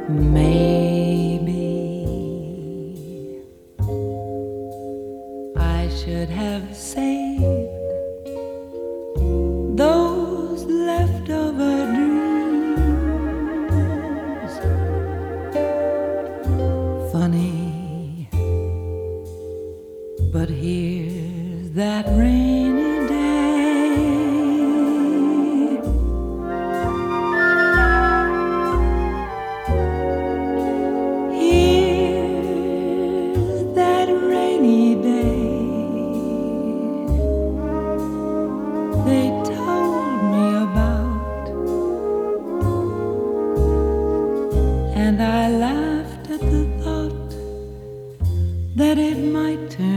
Maybe I should have saved those leftover dreams. Funny, but here's that rainy day. Here's that rainy day. They told me about, and I laughed at the thought that it might turn